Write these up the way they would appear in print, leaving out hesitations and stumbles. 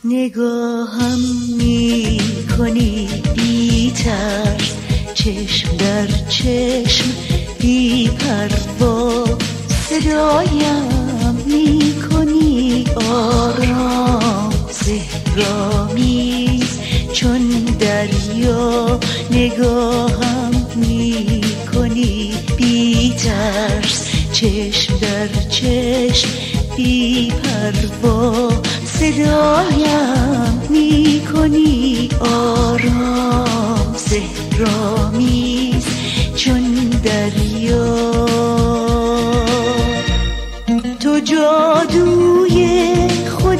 نگاهم می کنی بی ترس، چشم در چشم بی پروا، صدایم می کنی آرام، سحرآمیز چون دریا. نگاهم می کنی بی ترس، چشم در چشم بی پروا، صدایم می کنی آرام، سحرآمیز چون دریا. تو جادوی خود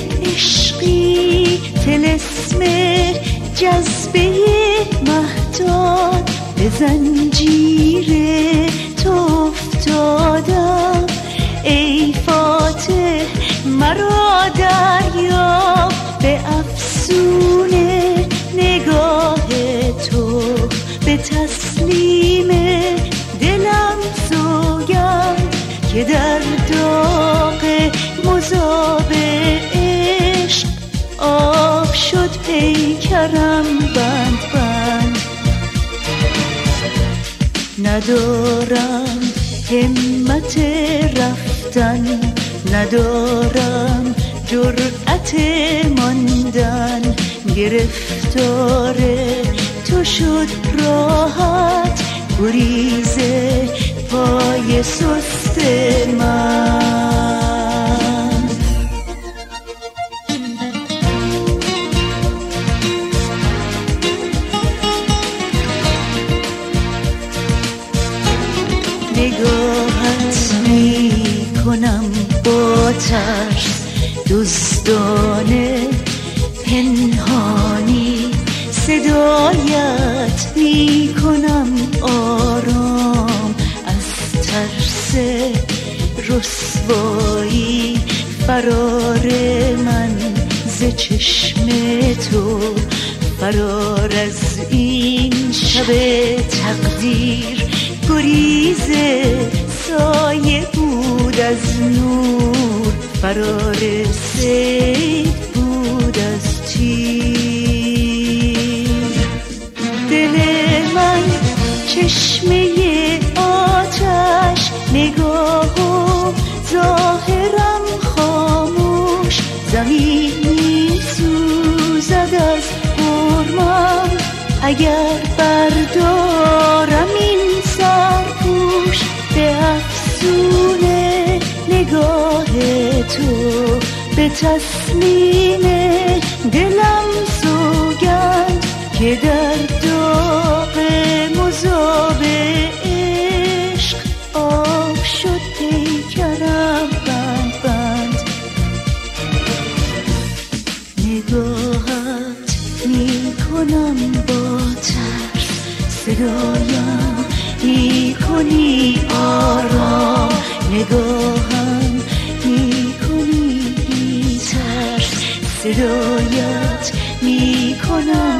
عشقی، طلسم جذبه مهتاب، به زنجیر تو افتادم ای فاتح مرا دریاب. به افسون نگاه تو، به تسلیم دلم سوگند که در داغ مذاب عشق آب شد پیکرم بند بند. ندارم همت رفتن، ندارم جرأت ماندن، گرفتار تو شد راحت گریز پای سست من. نگاهت می کنم با ترس، دزدانه پنهانی، صدایت می کنم آرام، از ترس رسوایی فرار من ز چشم تو. فرار از این شب تقدیر، گریز سایه بود از نور، فرار صید بود از تیر. دل من چشمه آتش، نگاه و ظاهرم خاموش، زمین می سوزد از غرمم اگر بردارم این سرپوش. به افسون نگاه تو، به تسلیم دلم سوگند که در داغ مذاب عشق آب شد پیکرم بند بند. نگاهت می کنم با ترس، صدایم می کنی آرام، نگاهم می کنی بی ترس، صدایت می کنم